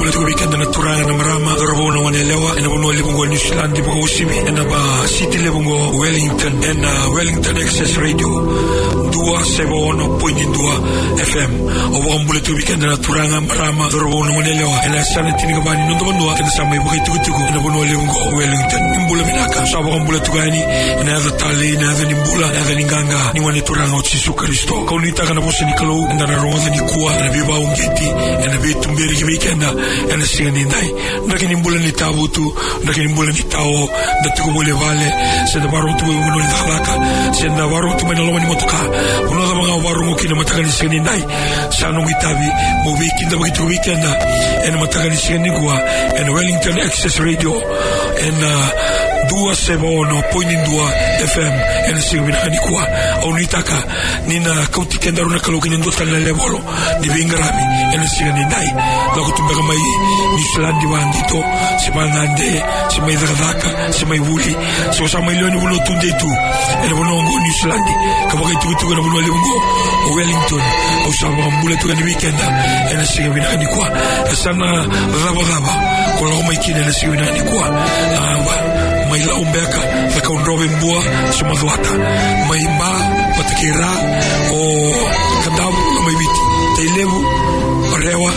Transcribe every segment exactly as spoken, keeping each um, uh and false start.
bula tu weekend na turanga na marama dorobo na wanelewa ena bono le bungo New Zealand di bungo usimi ena ba city le bungo Wellington ena Wellington Access Radio dua sebono point dua F M o bo bula tu weekend na turanga marama dorobo na wanelewa ena sana tiniga bani nondo bono ena samai bukai tuku tuku ena bono le bungo Wellington imbula minaka so bo bula tu gani ena ada tali ena ada nimbula ena ada ninganga ni wane turanga o Yesu Kristo kaunita kana bosi ni kalau ena roza ni kuwa ena biba ungeti ena bitu mberi ki weekend ena singa ni ndai ndakini mbula ni tabu tu ndakini mbula ni tao ndatuko mole vale senda baro tu uno ni dalaka senda baro tu mena loma ni motoka uno da banga baro ngokina mataka ni singa ni ndai sano ngitabi mo weekend ba kitu weekend ena mataka ni singa ni kuwa ena Wellington Access Radio ena dua sebono point dua F M ena singa mina ni kuwa au nitaka nina kauti kenda runa kalau kini ndo tala levolo di bingrami ena singa ni ndai lako tumbaga mai New Zealand di wandito si manande si mai dradaka si mai wuli so sa mai loni wulo tunde tu ena bonongo New Zealand kabaka itu itu kana bono lebongo Wellington au sa mbule tu kana weekend ena singa mina ni kwa sana raba raba kola mai kina ena singa mina ni kwa mai la umbeka la kaunrobe mbua sumadwata mai mba patakira o kadabu mai biti tailevu parewa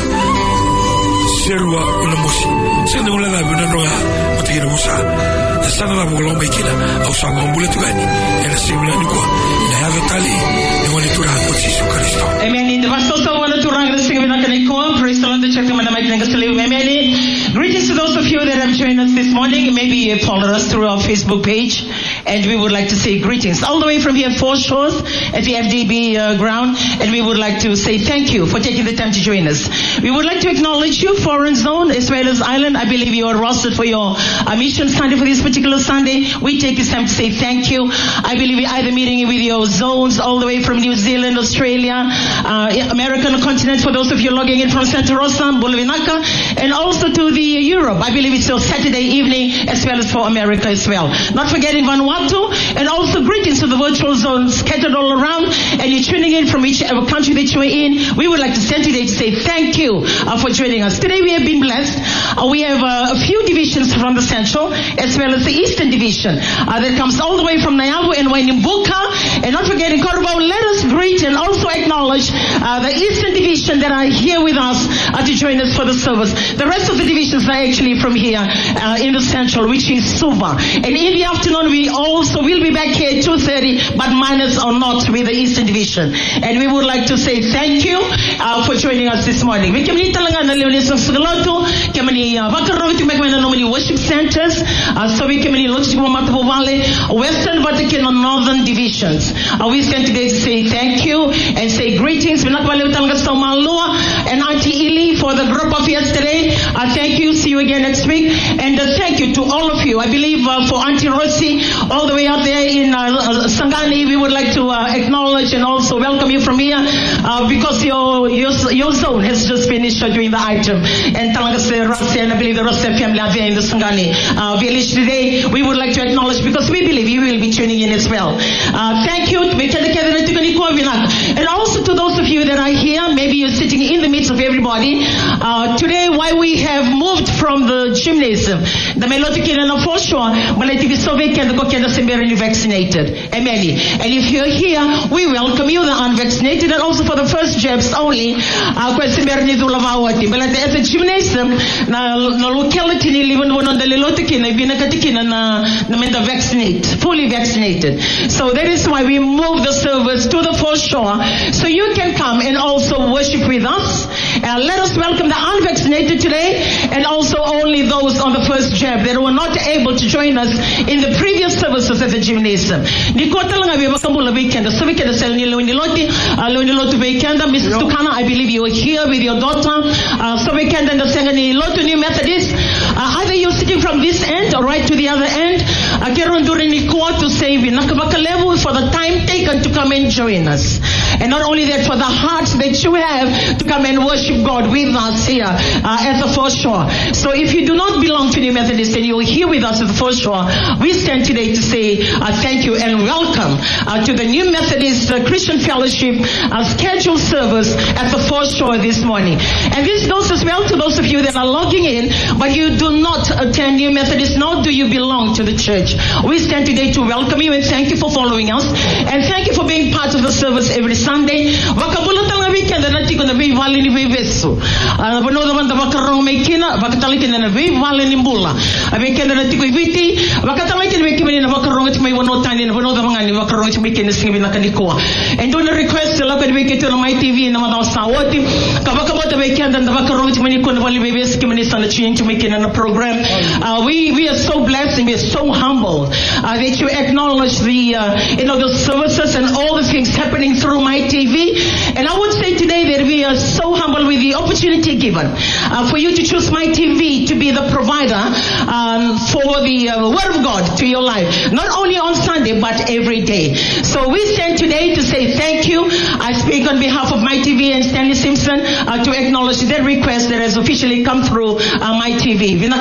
serua una mosi sendo la la una roa patakira musa sana la bolo mai kina au sa mbule tu gani ena simula ni kwa ina hava tali ni wani turanga Yesu Kristo amen. The pastor so wala turanga singa mina kana ko praise the Lord the church mana mai tanga sele amen. Greetings to those of you that have joined us this morning. Maybe you have followed us through our Facebook page, and we would like to say greetings all the way from here, Four Shores, at the F D B uh, ground, and we would like to say thank you for taking the time to join us. We would like to acknowledge you, Foreign Zone, as well as Island. I believe you are rostered for your uh, mission Sunday for this particular Sunday. We take this time to say thank you. I believe we're either meeting with your zones all the way from New Zealand, Australia, uh, American continent, for those of you logging in from Santa Rosa, Bulavinaka, and also to the Europe. I believe it's your Saturday evening as well as for America as well. Not forgetting Vanuatu, and also greetings to the virtual zones scattered all around, and you're tuning in from whichever country that you're in. We would like to send today to say thank you uh, for joining us. Today we have been blessed. Uh, we have uh, a few divisions from the Central as well as the Eastern Division uh, that comes all the way from Naiabu and Wainimbuka, and not forgetting Korobau. Let us greet and also acknowledge uh, the Eastern Division that are here with us uh, to join us for the service. The rest of the divisions are actually from here uh, in the Central, which is Suva. And in the afternoon we also will be back here at two thirty, but minus or not with the Eastern Division. And we would like to say thank you uh, for joining us this morning. We kemani talanga na leo ni sangaloto kemani vakaro tu mekmana normally worship centers. Uh, so we kemani lots kuma Matapo Valley, Western, Vatican, and Northern divisions. Uh, we stand today to say thank you and say greetings. We not talanga Somalua and Auntie Ili for the group of yesterday. Uh, thank you. See you again next week. And uh, thank you to all of you. I believe uh, for Auntie Rossi, all the way out there in uh, Sangani, we would like to uh, acknowledge and also welcome you from here uh, because your, your your zone has just finished uh, doing the item. And Talangase Rossi, and I believe the Rossi family are there in the Sangani uh, village today. We would like to acknowledge because we believe you will be tuning in as well. Uh, thank you. And also to those of you that are here, maybe you're sitting in the midst of everybody. Uh, today, why we have moved from the gymnasium, the Melotikin and for sure, but it is so vacant, go can be vaccinated. Amen. And if you're here, we welcome you, the unvaccinated, and also for the first jabs only. Uh, but at the gymnasium, na locality ni live on the Lelotikin, I've been a Katikin and the vaccinate, fully vaccinated. So that is why we move the service to the foreshore, so you can come and also worship with us. Uh, let us welcome the unvaccinated today, and also only those on the first jab that were not able to join us in the previous services at the gymnasium. Missus Tukana, I believe you are here with your daughter. Uh, so we can understand any lot of new Methodist. Uh, either you're sitting from this end or right to the other end. I can during the court to say we level for the time taken to come and join us. And not only that, for the hearts that you have to come and worship God with us here uh, at the foreshore. So if you do not belong to New Methodist and you're here with us at the foreshore, we stand today to say uh, thank you and welcome uh, to the New Methodist uh, Christian Fellowship uh, scheduled service at the foreshore this morning. And this goes as well to those of you that are logging in, but you do not attend New Methodist, nor do you belong to the church. We stand today to welcome you and thank you for following us. And thank you for being part of the service every Sunday. And do not request to look at me to my T V and my Sawati. Kabakabota weekend and the Vakarong to Manikun Valley Babies communities on the change to make it in a program. Uh, we we are so blessed and we are so humble uh, that you acknowledge the uh, you know the services and all the things happening through my T V. And I would say today that we are so humble with the opportunity given uh, for you to choose my T V to be the provider um, for the uh, Word of God to your life, not only on Sunday but every day. So we stand today to say thank you. I speak on behalf of my T V and Stanley Simpson uh, to acknowledge that request that has officially come through uh, my T V. Uh,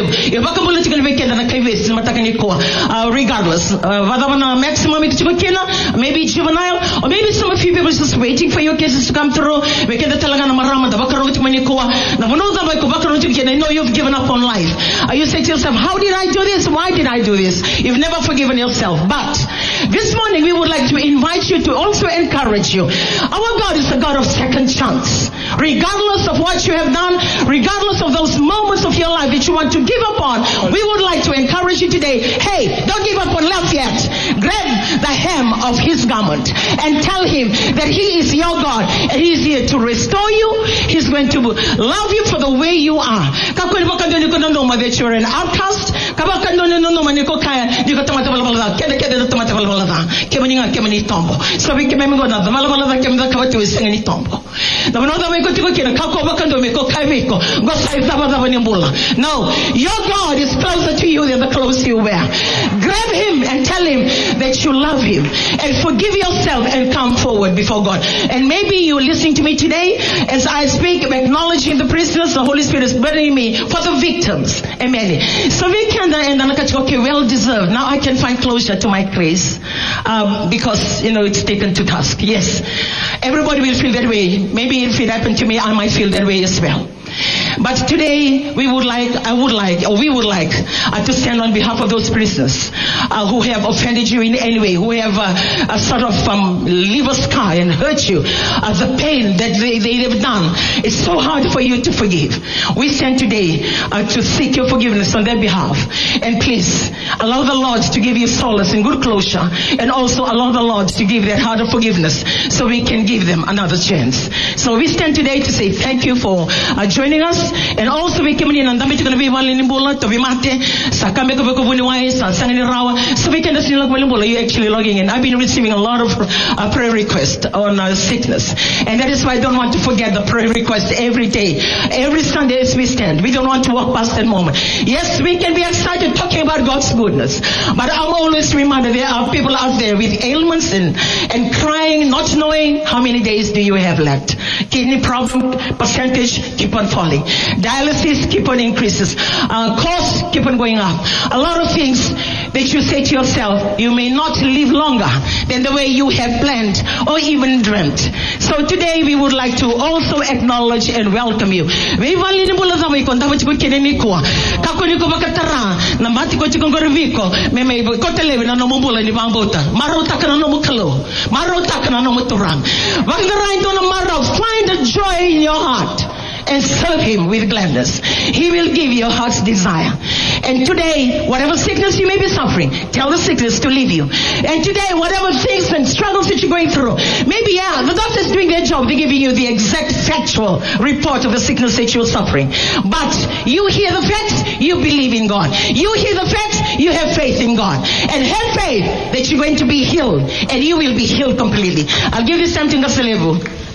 regardless, uh, maximum maybe juvenile, or maybe some of you people just waiting for your cases to come through. I know you've given up on life. Uh, you say to yourself, how did I do this? Why did I do this? You've never forgiven yourself. But this morning we would like to invite you to also encourage you. Our God is a God of second chance. Regardless of what you have done, regardless of those moments of your life that you want to give up on, we would like to encourage you today. Hey, don't give up on love yet. Grab the hem of his garment and tell him that he is your God and he is here to restore you. He's going to love you for the way you are. That you're an outcast. So we can go now. No, your God is closer to you than the clothes you wear. Grab him and tell him that you love him and forgive yourself and come forward before God. And maybe you're listening to me today as I speak, acknowledging the prisoners. The Holy Spirit is burdening me for the victims. Amen. So we can and okay, well deserved. Now I can find closure to my case um, because you know it's taken to task. Yes, everybody will feel that way. Maybe if it happened to me, I might feel that way as well. But today we would like, I would like, or we would like uh, to stand on behalf of those prisoners uh, who have offended you in any way, who have uh, a sort of um, leave a scar and hurt you. Uh, the pain that they, they have done, it's so hard for you to forgive. We stand today uh, to seek your forgiveness on their behalf. And please allow the Lord to give you solace and good closure, and also allow the Lord to give that heart of forgiveness so we can give them another chance. So we stand today to say thank you for uh, joining us. And also we came in and damage gonna be one in Bula to be mate, Sakame Rawa. So we can see you're actually logging in. I've been receiving a lot of uh, prayer requests on uh, sickness. And that is why I don't want to forget the prayer requests every day. Every Sunday as we stand. We don't want to walk past that moment. Yes, we can be excited talking about God's goodness. But I'm always reminded there are people out there with ailments and, and crying, not knowing how many days do you have left. Kidney problem percentage keep on falling. Dialysis keep on increases. Uh, costs keep on going up. A lot of things that you say to yourself, you may not live longer than the way you have planned or even dreamt. So today we would like to also acknowledge and welcome you. Find a joy in your heart and serve him with gladness. He will give your heart's desire. And today, whatever sickness you may be suffering, tell the sickness to leave you. And today, whatever things and struggles that you're going through, maybe, yeah, the doctor's doing their job. They're giving you the exact factual report of the sickness that you're suffering. But you hear the facts, you believe in God. You hear the facts, you have faith in God. And have faith that you're going to be healed. And you will be healed completely. I'll give you something, Gaselevu.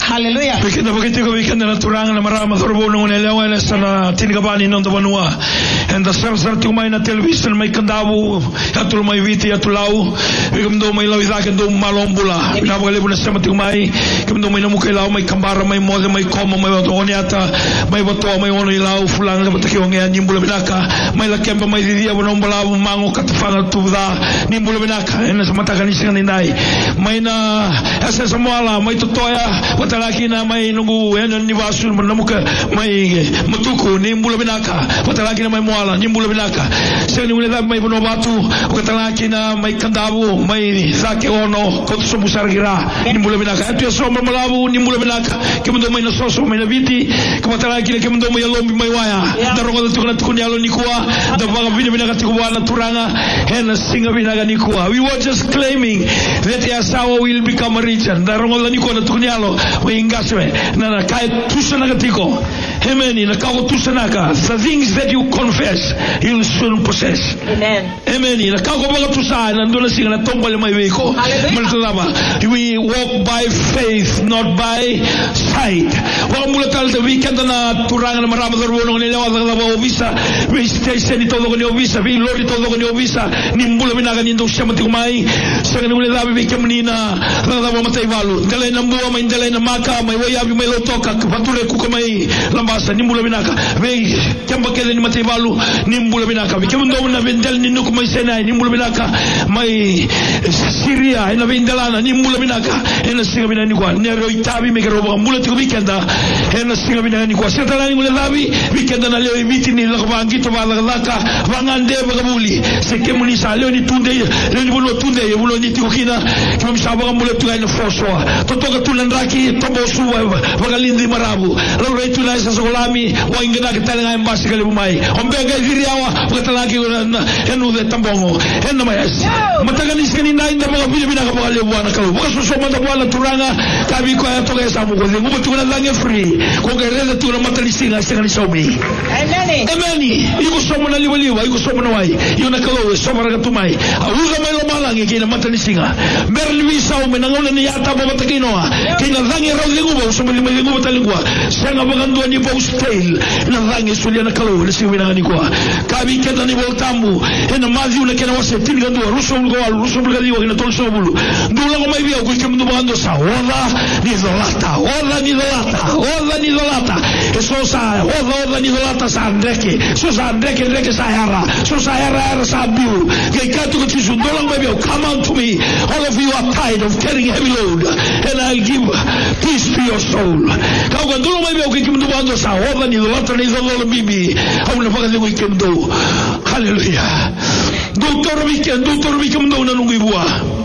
Hallelujah. Weekend na bakit ko weekend na naturangan na marama thorbo nung nelewa na sa na tinigabani nung tabanua. And the sar-sar tumay na television may kandawo atul may viti atulaw. Weekend do may lawi zaken do malombula. Pinapagalibo na sa matumay. Weekend do may namukailaw may kambara may mode may koma may watoniata may wato may ono ilaw fulang na batakiwang yan nimbula binaka may lakempa may didia wanong balaw mango katafanga tuda nimbula binaka. And sa matakan isang ninay may na asa sa muala may tutoya watalaki na may nungu yan ni wasul manamuka may matuko ni mbula binaka watalaki na may muala ni mbula binaka sa ni wala may bonobatu watalaki na may kandabu may zake ono ko so busargira ni mbula binaka atu so malabu ni mbula binaka kemundo may nasoso may nabiti watalaki na kemundo may lombi may waya darongo tu kana tukuni alo ni kuwa da baga bini binaka tikuwa na turanga hen singa binaka ni kuwa. We were just claiming that Yasawa will become a region darongo la ni kuwa na tukuni alo ingaswe na na kai tusana katiko amen na kao tusana ka the things that you confess you'll soon possess. Amen. Amen na kao baga tusana na ndona singa na tomba le maibeko maltalaba. We walk by faith not by sight. Wa mula tal the weekend na turanga na marama dorbono ni lewa da obisa we stay seni todo con obisa vi lori todo con obisa ni mbula binaga ni ndo shama tikumai sanga ni mula da be kemnina da da matai valu dale na mbua mai dale na maka mai waya bi mai lotoka fature kuka mai lambasa nimbula binaka ve kamba kele ni matai balu nimbula binaka ve kemndo na vendel ni nuku mai senai nimbula binaka mai Syria ina vendalana nimbula binaka ina singa binani kwa nero itabi me robo mbula tu weekenda ina singa binani kwa setala ni mula labi weekenda na leo miti ni la bangi to bala laka vangande bagabuli se kemuni sa leo ni tunde leo ni bulo tunde bulo ni tikina kama msaba mbula tu ina foswa totoka tulandraki tobosu wagalindi marabu lalu itu na sa solami wa ingena kitala embasi kale bumai ombega viriawa watalaki na enu de tambongo enu mayas matagani skani na inda mga bilibina ka mga lebuana kalu baka susoma na buwana turanga kabi ko ya toga sa mugo de ngubo tuna lange free ko gereza tuna matalisinga skani somi amen amen iko somo na liwaliwa iko somo na wai yuna kalu somo ra tumai auza mai lo malangi kina matalisinga berli sao menangona ni yata ba matakinoa kina lange ra ngubo somo ni mai ngubo talingwa sanga bagandua ni postel na lange sulia na kalu le siwina ni kwa kabi kenda ni voltambu ena mazi una kena wase tinga ndo ruso ulgo al ruso bulgari wa kina tolso bulu ndula ko mai bia ko kemndo bagando sa wala ni zolata wala ni zolata wala ni zolata eso sa wala wala ni zolata sa ndeke so sa ndeke ndeke sa yara so sa yara yara sa biu ke katu ko tisu ndula ko mai bia come on to me all of you are tired of carrying heavy load and I'll give peace to your soul ka ko ndula mai bia ko kemndo bagando sa wala ni zolata ni zolata bibi au na paka ko kemndo hallelujah doctor weekend doctor weekend ndo na nungu ibua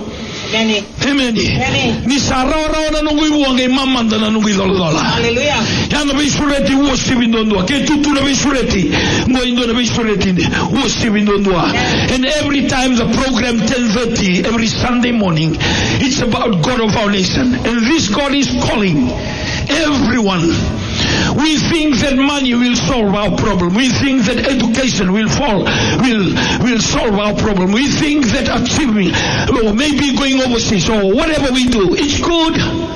Amen. Amen. Ni sarara na nungu ibua ngai mamanda na nungu idolola. Hallelujah. Yana be sureti wo sibindo ndo ke tutu na be sureti ngo indo na be sureti ne wo sibindo ndo. And every time the program ten thirty every Sunday morning it's about God of our nation and this God is calling everyone. We think that money will solve our problem. We think that education will fall, will will solve our problem. We think that achieving, or maybe going overseas, or whatever we do, it's good,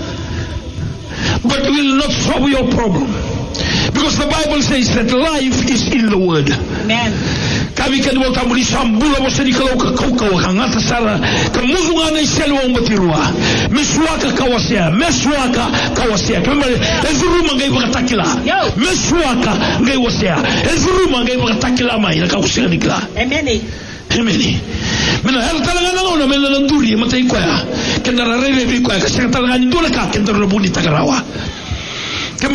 but will not solve your problem. Because the Bible says that life is in the Word. Amen. Kami kan mo tamuli sambula mo seni kalau ka kau kau hangata sara kamuzunga na iselo mo tirua meswaka kawasia meswaka kawasia kama ezuruma ngai bakatakila meswaka ngai wasia ezuruma ngai bakatakila mai na kausia nikla amen amen mena hal talanga ngona mena nduri matai kwaya kendara rele vi kwaya ka talanga ndula ka kendara buni tagarawa. The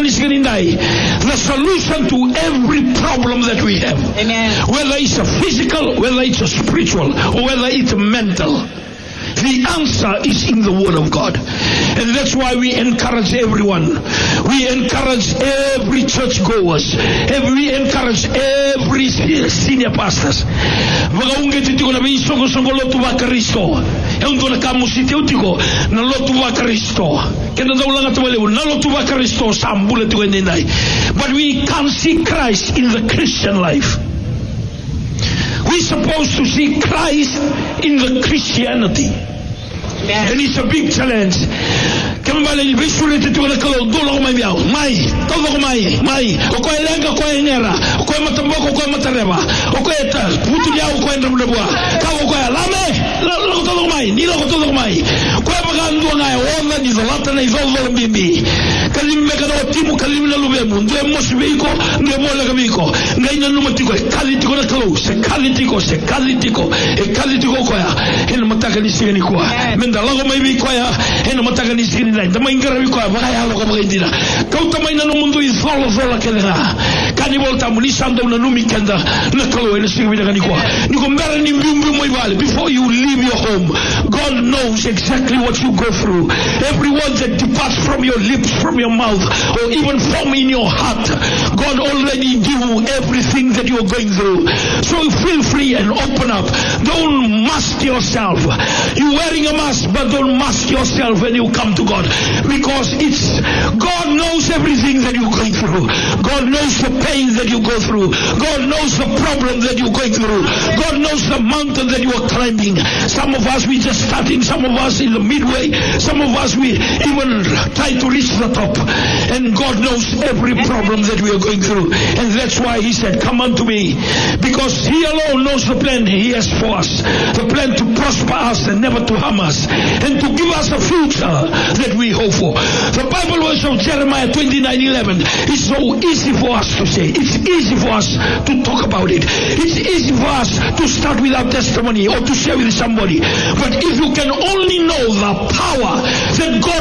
solution to every problem that we have, amen, whether it's a physical, whether it's a spiritual, or whether it's a mental, the answer is in the Word of God. And that's why we encourage everyone. We encourage every church goers. We encourage every senior pastors. Vagaunge titiko na bisongo songo lotu wa Kristo. Eunto na kamusite utiko na lotu wa Kristo. Kenda daulanga tuwele na lotu wa Kristo sambule tuende nai. But we can't see Christ in the Christian life. We're supposed to see Christ in the Christianity. Amen. And it's a big challenge. Kembali ni besure te tuwa kalau dolo mai miau. Mai, todo mai, mai. O ko elenga ko engera, o ko matamboko ko matareba. O ko eta putu dia o ko endra mudabua. Ka o ko alame, lo todo mai, ni lo todo mai. Ko pagando ngai ona ni zolata na izolo bibi. Kalim me kada timu kalim na lubemu. Ndo mosbiko, ndo mola kamiko. Ngai na numatiko kalitiko na kalau, se kalitiko, se kalitiko, e kalitiko ko ya. Hen mataka ni sigani ko. Menda lago mai bi ko ya. Hen mataka ni sigani lai. Dama ingara bi ko ya. Baka ya lo ko baka indira. Kau tamai na no mundo izolo zola kelenga. Kani volta muni sando na numi kenda na kalau ene sigani na kani ko. Ni ko mbere ni mbumbu mo ibale. Before you leave your home, God knows exactly what you go through. Every word that departs from your lips, from your mouth, or even from in your heart, God already knew everything that you're going through. So feel free and open up. Don't mask yourself. You're wearing a mask, but don't mask yourself when you come to God, because it's God knows everything that you're going through. God knows the pain that you go through. God knows the problem that you're going through. God knows the mountain that you are climbing. Some of us we just starting, some of us in the midway, some of us we even try to reach the top. And God knows every problem that we are going through. And that's why He said, come unto me, because He alone knows the plan He has for us. The plan to prosper us and never to harm us, and to give us a future that we hope for. The Bible verse of Jeremiah twenty-nine eleven is so easy for us to say. It's easy for us to talk about it. It's easy for us to start with our testimony or to share with somebody. But if you can only know the power that God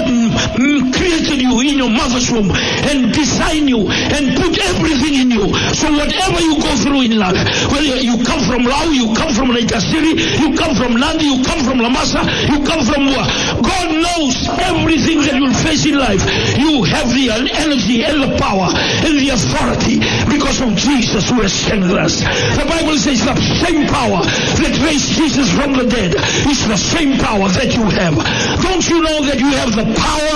created you in your mother's womb and designed you and put everything in you, so whatever you go through in life, whether you come from Lau, you come from Naikasiri, you come from Nandi, you come from Lamasa, you come from Mua, God knows everything that you'll face in life. You have the energy and the power and the authority because of Jesus who has strengthened us. The Bible says the same power that raised Jesus from the dead is the same power that you have. Don't you know that you have the power?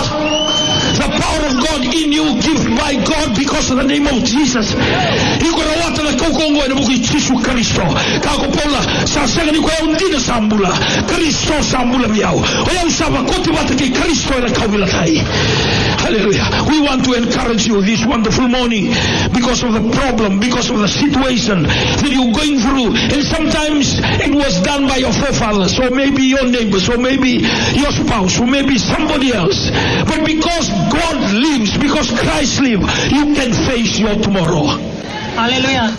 The power of God in you, given by God because of the name of Jesus. Iko na wata na kaukongo na buki Yesu Kristo. Kako Paula sa sanga ni ko undina sambula. Kristo sambula miao. Oya usaba koti wata ki Kristo na kawila kai. Hallelujah. We want to encourage you this wonderful morning because of the problem, because of the situation that you're going through. And sometimes it was done by your forefathers, or maybe your neighbors, or maybe your spouse, or maybe somebody else. But because God lives, because Christ lives, you can face your tomorrow. Hallelujah.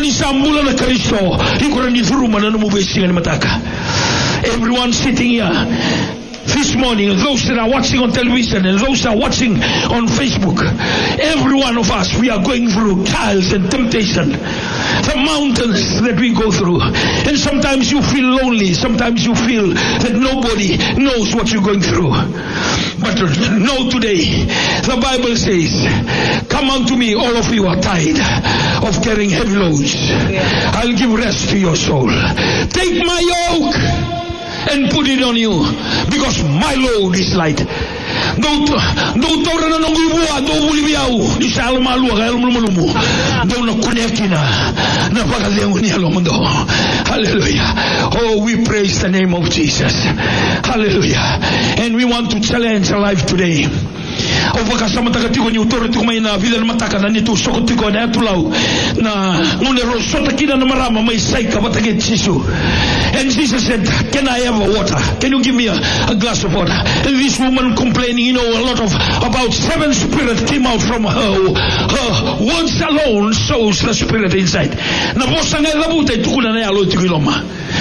Everyone sitting here this morning, those that are watching on television and those that are watching on Facebook, every one of us, we are going through trials and temptation, the mountains that we go through. And sometimes you feel lonely, sometimes you feel that nobody knows what you're going through. But know today, the Bible says, come unto me, all of you are tired of carrying heavy loads. I'll give rest to your soul. Take my yoke and put it on you, because my load is light. Don't don't tora na nongibua do bulibiau di salma lu ga lumu lumu do na kunekina na pagalengu ni alomundo. Hallelujah. Oh, we praise the name of Jesus. Hallelujah. And we want to challenge our life today. O vakasama takatiko ni utoro tiko mai na vida na mataka na nitu sokotiko na tulau na ngone rosota kina na marama mai saika batake Jesu. And Jesus said, can I have water? Can you give me a, a glass of water? And this woman complaining, you know, a lot of about seven spirits came out from her. Her words alone shows the spirit inside. Na bosa na labuta tukuna na yalo tikiloma.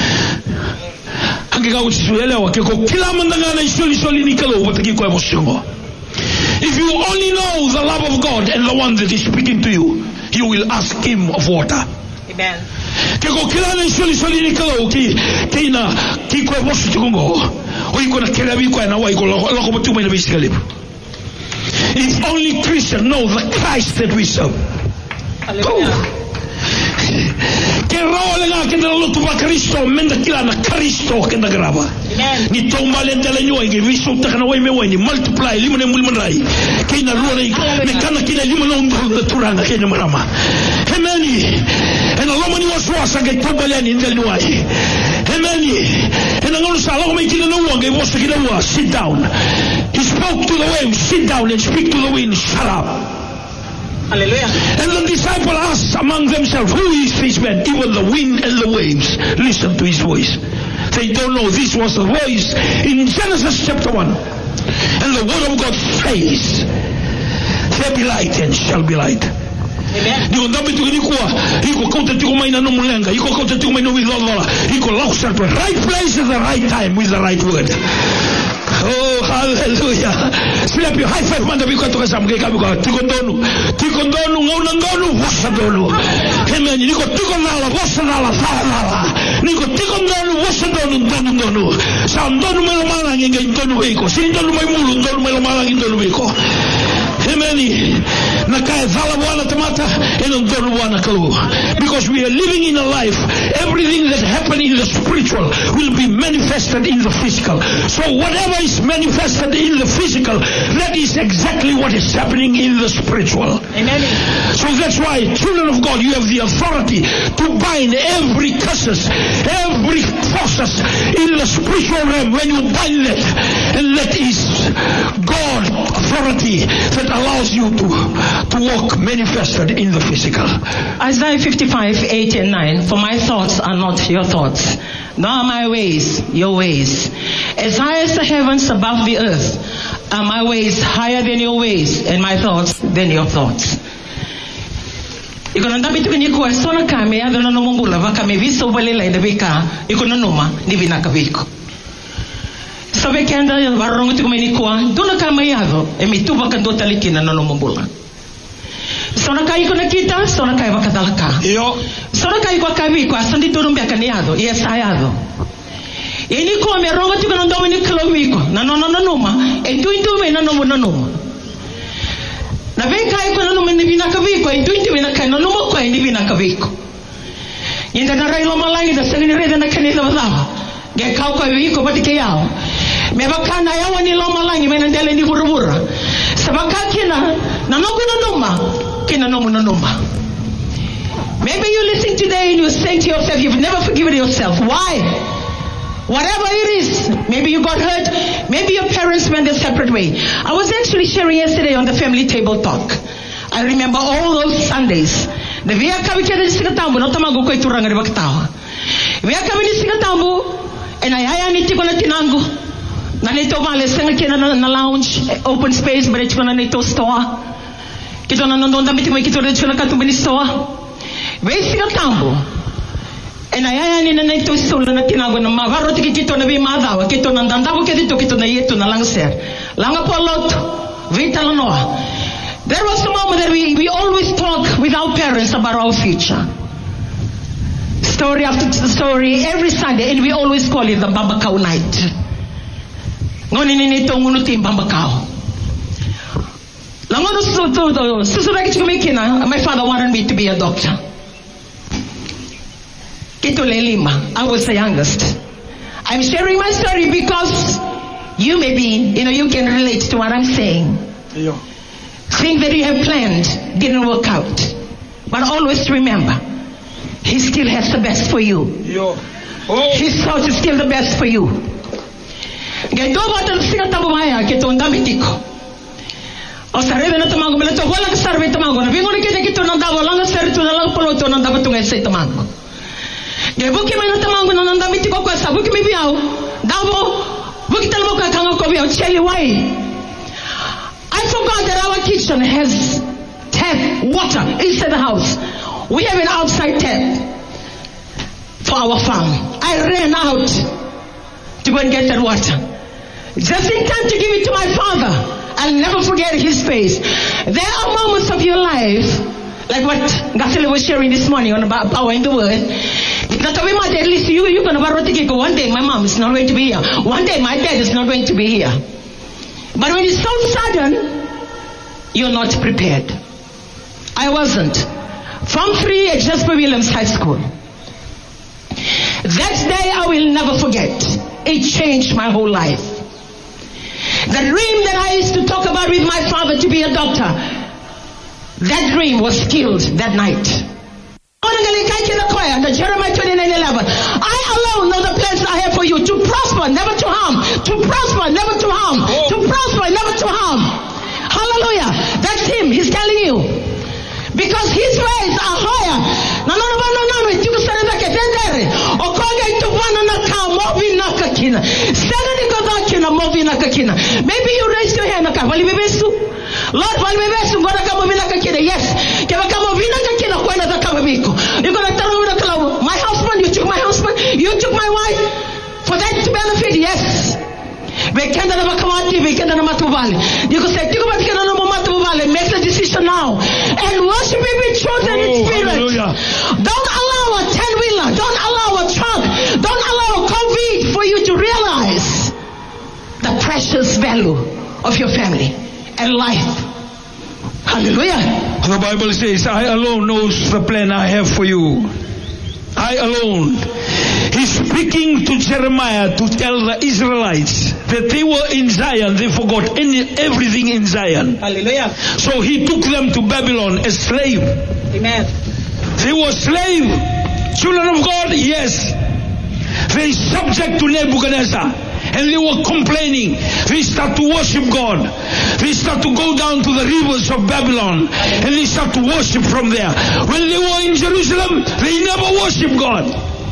Angeka usielewa kiko kila mandangana isoli soli nikalo bataki kwa emotion. If you only know the love of God and the one that is speaking to you, you will ask Him of water. Amen. Kiko kila na soli soli nikalo ki kina kiko emotion tukungo. Oiko na kila biko na waiko loko batuma na bisikali. If only Christians know the Christ that we serve. Hallelujah. Che role nga che nella lotta per Cristo menda kilana Cristo che da grava ni tomba le delle noi che vi sono takana wai me wai ni multiply limone mulmanrai che na ruole ne kana che ne limone on da turanga che ne marama emeni e na lomani waswasa che tomba le ni delle noi Amen. And I'm going to say, "Allow me to know he wants to get over. Sit down." He spoke to the waves, "Sit down," and speak to the wind, "Shut up." Hallelujah. And the disciples asked among themselves, "Who is this man?" Even the wind and the waves listen to his voice. They don't know this was the voice in Genesis chapter one. And the word of God says, "There be light and shall be light." Amen. Digo ndambe tu ni kwa iko kota tu mai na no mulenga iko kota tu mai no wilola iko lausa to right place at the right time with the right word. Oh, hallelujah. Slap your high five man biko to kasam ke kabiko tikondonu tikondonu ngona ngonu wasadonu. Amen. Niko tikondala wasadala fala. Niko tikondonu wasadonu ndonu ndonu. Sandonu melo malangi nge ndonu iko. Sindonu mai mulu ndonu melo malangi ndonu iko. Amen. Because we are living in a life, everything that happened in the spiritual will be manifested in the physical. So whatever is manifested in the physical, that is exactly what is happening in the spiritual. Amen. So that's why, children of God, you have the authority to bind every curses, every forces in the spiritual realm. When you bind that, and that is God authority that allows you to, to walk manifested in the physical. Isaiah fifty-five, eight and nine. For my thoughts are not your thoughts, nor are my ways your ways. As high as the heavens above the earth, are my ways higher than your ways, and my thoughts than your thoughts. Iko na ndabi tukini kwa sona kame ya dona nomungula vaka me viso balela ida bika iko na noma ni vinaka viko. Sabe kenda ya varongo tukumeni kwa dona kame yado e mituba kandota likina na nomungula. Sona kai iko na kita sona kai vaka dalaka. Yo. Sona kai kwa kavi kwa sandi turumbi akaniado yes ayado. Ini kwa me rongo tukana ndomi ni kilomiko na no no no noma e tu tu me na no no noma. Na venka iko na noma ni vinaka viko e tu tu me na kai no noma kwa ni vinaka viko. Yenda na railo malangi da sangini reda na kanisa wazao. Ge kau kwa viko patike yao. Me bakana yawa ni lo malangi me na ndele ni burubura. Sabaka kina na no kuna noma kina no no noma. Maybe you listen today and you say to yourself, you've never forgiven yourself. Why? Whatever it is, maybe you got hurt, maybe your parents went a separate way. I was actually sharing yesterday on the family table talk. I remember all those Sundays. The via kavikere singatambu no tamago ko ituranga ri baktawa. Via kavini singatambu and ayaya ni tiko na tinangu. Na nito male senga kena na lounge, open space, but it's gonna nito store. Kito na nondonda mitiko kito na chuna katumbini store. Via singatambu. And ayaya ni na nito solo na tinago na mavaro tiki kito na vi madawa kito na ndandago kito kito na yeto na langser langa polot vita la noa. There was a moment that we, we always talk with our parents about our future, story after story every Sunday, and we always call it the Bambakao night. Ngoni ni nito ngunuti Bambakao langono susudo susura kichiko mekina. My father wanted me to be a doctor. I was the youngest. I'm sharing my story because you may be, you know, you can relate to what I'm saying. Yeah. Things that you have planned didn't work out. But always remember, He still has the best for you. Yeah. Oh. His thoughts is still the best for you. Gebuki mai natamango na nandami tiko kwa sabuki mi biao davo buki talmo ka kanga ko biao cheli wai. I forgot that our kitchen has tap water inside the house. We have an outside tap for our farm. I ran out to go and get that water just in time to give it to my father. I'll never forget his face. There are moments of your life like what Gasile was sharing this morning on about power in the word. At least you, you're going to one day my mom is not going to be here. One day my dad is not going to be here. But when it's so sudden, you're not prepared. I wasn't. From three at Jasper Williams High School. That day I will never forget. It changed my whole life. The dream that I used to talk about with my father to be a doctor, that dream was killed that night. Jeremiah twenty-nine eleven. I alone know the plans I have for you, to prosper, never to harm. To prosper, never to harm. Oh. To prosper, never to harm. Hallelujah. That's him. He's telling you. Because his ways are higher. No, no, no, no, no, no. You can that get Okoga to one and a cow, moving Nakakina. Suddenly go back in a moving Nakakina. Maybe you raise your hand. Lord, while we best, God, come over Nakakina. Yes. Can I come over Nakakina? When the Kamabiko? You're going to tell me my husband, you took my husband, you took my wife. For that to benefit, yes. We can't never come out here, we can't never matubali. You can say, make the decision now. And worship him in truth and in spirit. Hallelujah. Don't allow a ten-wheeler, don't allow a truck, don't allow a COVID for you to realize the precious value of your family and life. Hallelujah. The Bible says, I alone knows the plan I have for you. I alone. He's speaking to Jeremiah to tell the Israelites that they were in Zion. They forgot any, everything in Zion. Hallelujah. So he took them to Babylon as slave. Amen. They were slave. Children of God, yes. They subject to Nebuchadnezzar. And they were complaining. They start to worship God. They start to go down to the rivers of Babylon. And they start to worship from there. When they were in Jerusalem, they never worshiped God.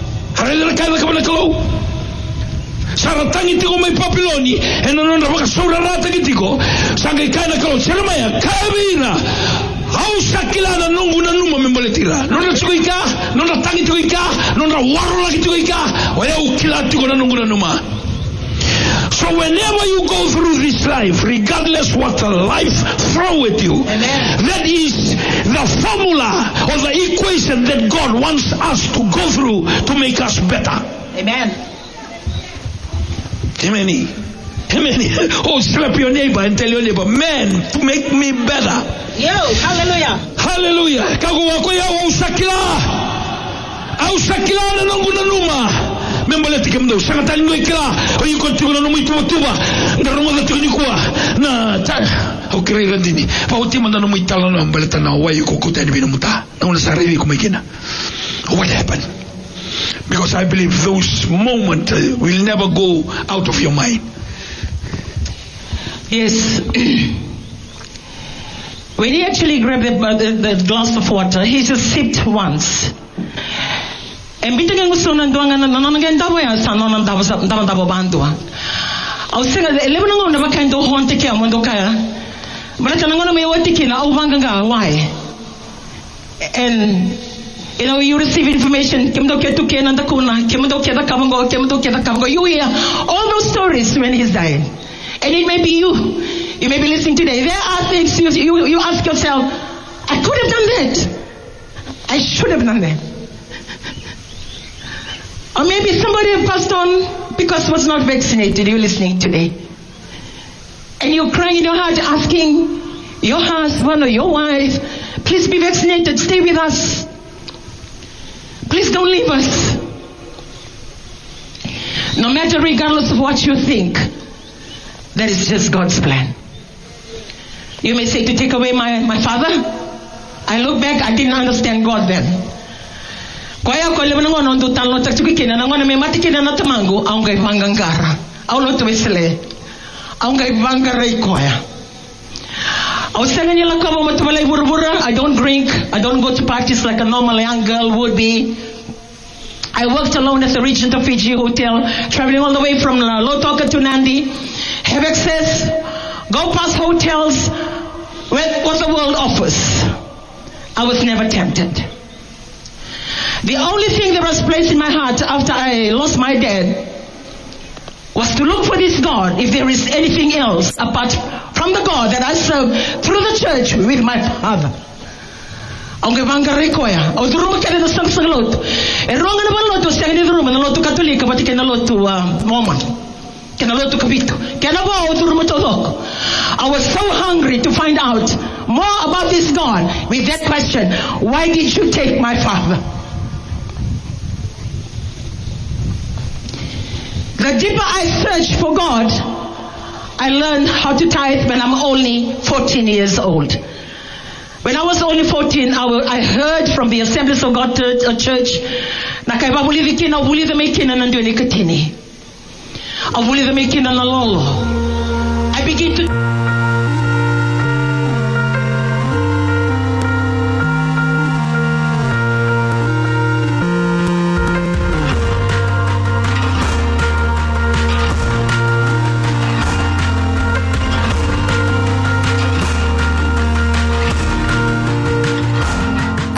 Saratangi tiko may papiloni, and another Saurata Gitico, Sangakana Kalo, Jeremiah, Kavina, how Sakilana Nunguna Numa Memboletira, not a Tuika, not a Tangituika, not a Warlakituika, or Kilatiko Nunguna Numa. So whenever you go through this life, regardless what the life throw at you, amen, that is the formula or the equation that God wants us to go through to make us better. Amen. Amen. Amen. Oh, slap your neighbor and tell your neighbor, man, to make me better. Yo, hallelujah. Hallelujah. Kago wako ya usakila. Au sakila na nunguna numa. Memboleti kemdo sangatali no ikla o yiko tugo no muito tuba ngaro mo da tunikua na ta o krega dini pa o tima no muito tala no memboleta na wa yiko ko tani bino muta na una sarevi como ikina. What happened? Because I believe those moments uh, will never go out of your mind. Yes. When he actually grabbed the, uh, the, the glass of water, he just sipped once. And we didn't go soon and doing an again double as an on double double bandua. I was saying that eleven on never kind of haunted care when Dokaya. But I can't go to me what taking out Vanga. Why? And you know, you receive information, Kim Doke to Ken and the Kuna, Kim Doke the Kamango, Kim Doke the Kamango. You hear all those stories when he's dying. And it may be you. You may be listening today. There are things you, you, you ask yourself, I could have done that. I should have done that. Or maybe somebody passed on because was not vaccinated. You're listening today. And you're crying in your heart asking your husband or your wife, please be vaccinated, stay with us. Please don't leave us. No matter, regardless of what you think, that is just God's plan. You may say, to take away my, my father. I look back, I didn't understand God then. Kwaya ko lebe ngono ndo tanlo taktukikina na ngona me matikina na tamango aunga ivangangara aulo to wesele aunga ivangara ikoya ausanga nyala kama matubala iburubura. I don't drink, I don't go to parties like a normal young girl would be. I worked alone at the Regent of Fiji Hotel, traveling all the way from Lotoka to Nandi, have access, go past hotels with what the world offers. I was never tempted. The only thing that was placed in my heart after I lost my dad was to look for this God, if there is anything else apart from the God that I serve through the church with my father. Aunque vanga rekoya, o duro kaya na sang sang lot. E ronga na ba lot siya ni duro na lot Katolika pati kaya na lot Mormon, kaya na lot Kapito, kaya na ba o duro mo tolok. I was so hungry to find out more about this God with that question: why did you take my father? The deeper I searched for God, I learned how to tithe when I'm only fourteen years old. When I was only fourteen, I, w- I heard from the Assemblies of God Church na kay babuli kina uli the making and doing katini. I uli the making and lolo.